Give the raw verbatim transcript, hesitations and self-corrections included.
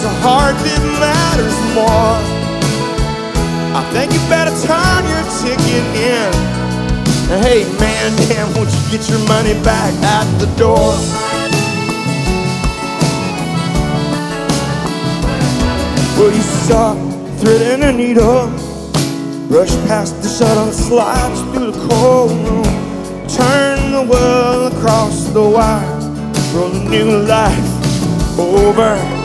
a heart that matters more. I think you better turn your ticket in. Hey man, damn, won't you get your money back at the door? Well, you saw thread and a needle, brush past the shuttle, slides through the cold room, turn the world across the wire, roll a new life over.